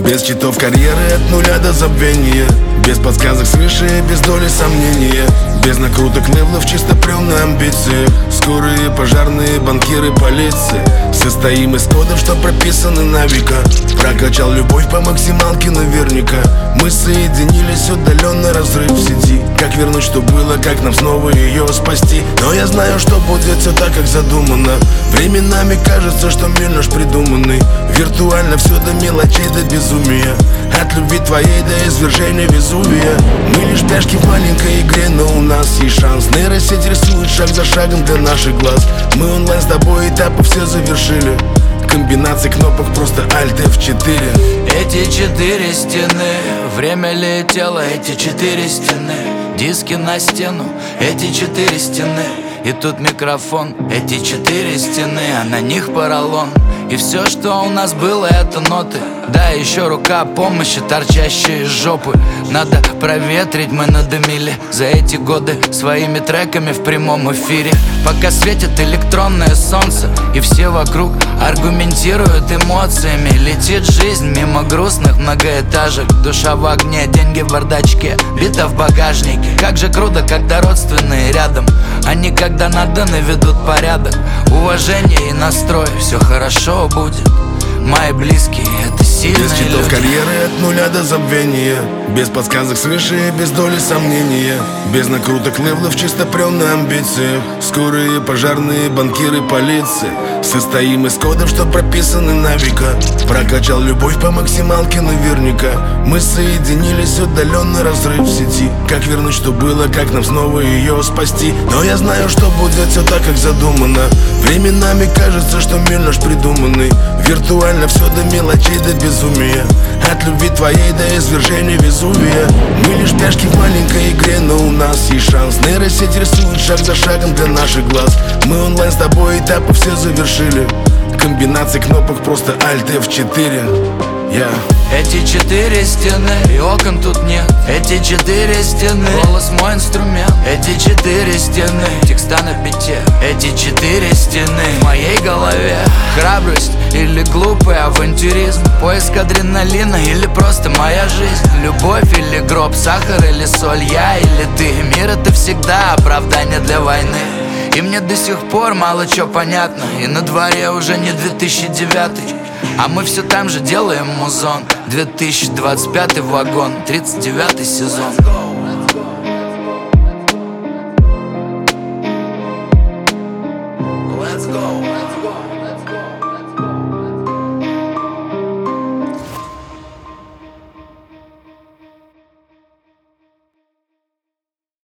Без читов карьеры от нуля до забвения, без подсказок свыше, без доли сомнения, без накруток левлов, чисто прям на амбициях. Скорые, пожарные, банкиры, полиции. Состоим из кодов, что прописаны на века. Прокачал любовь по максималке наверняка. Мы соединились, удаленно разрыв в сети. Как вернуть, что было, как нам снова ее спасти? Но я знаю, что будет все так, как задумано. Временами кажется, что мир наш придуманный. Виртуально все до мелочей, до безумия. От любви твоей до извержения Везувия. Мы лишь пешки в маленькой игре, но у нас есть шанс. Нейросеть рисует шаг за шагом для наших глаз. Мы онлайн с тобой, этапы все завершили. Комбинации кнопок просто Alt F4. Эти 4 стены, время летело, эти 4 стены. Диски на стену, эти 4 стены. И тут микрофон, эти 4 стены, а на них поролон. И все, что у нас было, это ноты. Да, еще рука помощи, торчащая из жопы. Надо проветрить, мы надымили за эти годы своими треками в прямом эфире. Пока светит электронное солнце, и все вокруг аргументируют эмоциями. Летит жизнь мимо грустных многоэтажек. Душа в огне, деньги в бардачке, бита в багажнике. Как же круто, когда родственные рядом. Они, когда надо, наведут порядок. Уважение и настрой, все хорошо будет. Мои близкие — это сильные без читов люди. карьеры от нуля до забвения, без подсказок свыше, без доли сомнения, без накруток левлов, чисто прям на амбициях. Скорые, пожарные, банкиры, полиции. Состоим из кодов, что прописаны на века. Прокачал любовь по максималке наверняка. Мы соединились, удаленно разрыв в сети. Как вернуть, что было, как нам снова ее спасти? Но я знаю, что будет все так, как задумано. Временами кажется, что мир наш придуманный. Виртуально все до мелочей, до безумия. От любви твоей до извержения Везувия. Мы лишь пешки в маленькой игре, но у нас есть шанс. Нейросеть рисует шаг за шагом для наших глаз. Мы онлайн с тобой, этапы все завершили. Комбинации кнопок просто Alt F4. Эти 4 стены, и окон тут нет. Эти 4 стены, голос мой инструмент. Эти 4 стены, текста на бите. Эти 4 стены в моей голове. Храбрость или глупый авантюризм, поиск адреналина или просто моя жизнь. Любовь или гроб, сахар или соль, я или ты. Мир — это всегда оправдание для войны. И мне до сих пор мало чё понятно. И на дворе уже не 2009, а мы все там же делаем музон. 2025 вагон, 39 сезон.